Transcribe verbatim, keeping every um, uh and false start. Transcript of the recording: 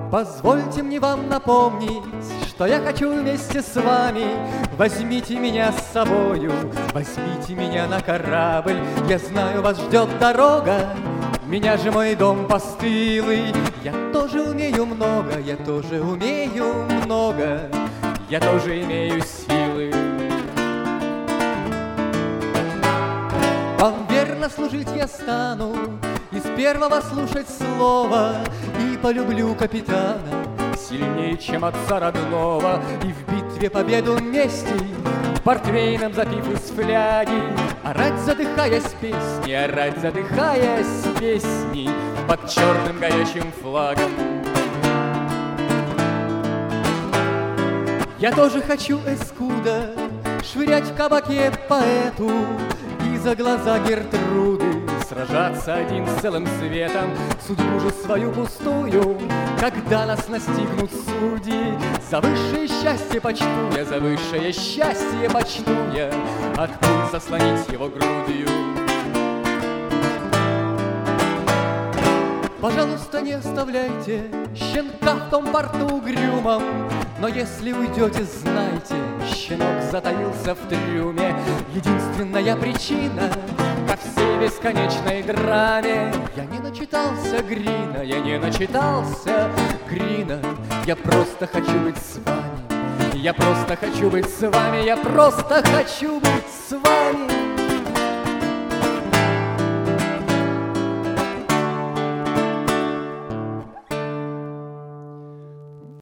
Позвольте мне вам напомнить, что я хочу вместе с вами. Возьмите меня с собою, возьмите меня на корабль. Я знаю, вас ждет дорога, меня же мой дом постылый. Я тоже умею много, я тоже умею много, я тоже имею силы. Вам верно служить я стану, из первого слушать слова, и полюблю капитана сильнее, чем отца родного. И в битве победу вместе, портвейном запив из фляги, орать, задыхаясь песни, орать, задыхаясь песни под черным горячим флагом. Я тоже хочу эскуда швырять в кабаке поэту, и за глаза Гертруды сражаться один с целым светом. Судьбу же свою пустую, когда нас настигнут судьи, за высшее счастье почту я, за высшее счастье почту я, от пуль заслонить его грудью. Пожалуйста, не оставляйте щенка в том порту угрюмом, но если уйдете, знайте, щенок затаился в трюме. Единственная причина ко всей бесконечной драме: я не начитался Грина, я не начитался Грина. Я просто хочу быть с вами, я просто хочу быть с вами, я просто хочу быть с вами.